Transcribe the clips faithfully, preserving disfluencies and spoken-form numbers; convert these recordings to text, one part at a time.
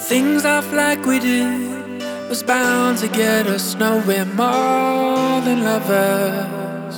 Things off like we did was bound to get us nowhere more than lovers.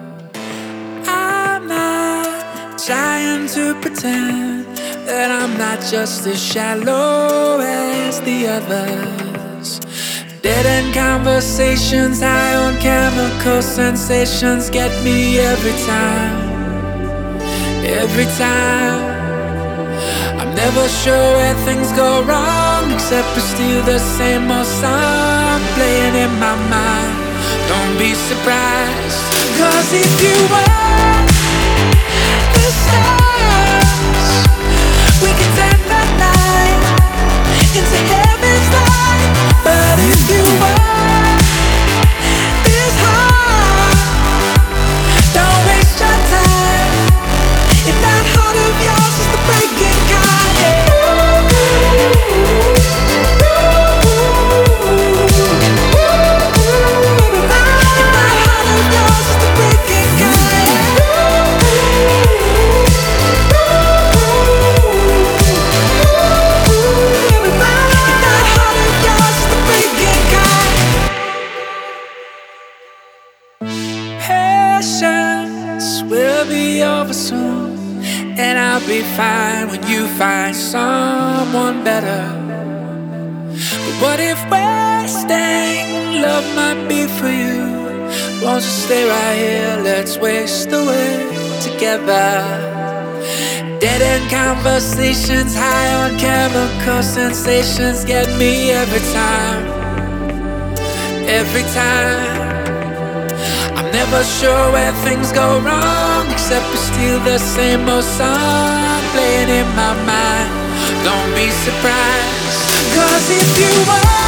I'm not trying to pretend that I'm not just as shallow as the others. Dead-end conversations, high on chemical sensations get me every time, every time. I'm never sure where things go wrong, except for still the same old song playing in my mind. Don't be surprised, cause if you were the stars, we could turn the night into heaven's light. But if you were this heart, don't waste your time. If that heart of yours is the breaking kind, yeah. If that heart of yours is the breaking kind, if that heart of yours is the breaking kind. Patience will be over soon, and I'll be fine when you find someone better. But what if wasting love might be for you? Won't you stay right here? Let's waste away together. Dead-end conversations, high on chemical sensations get me every time, every time. I'm never sure where things go wrong, except for still the same old song playing in my mind. Don't be surprised, cause if you were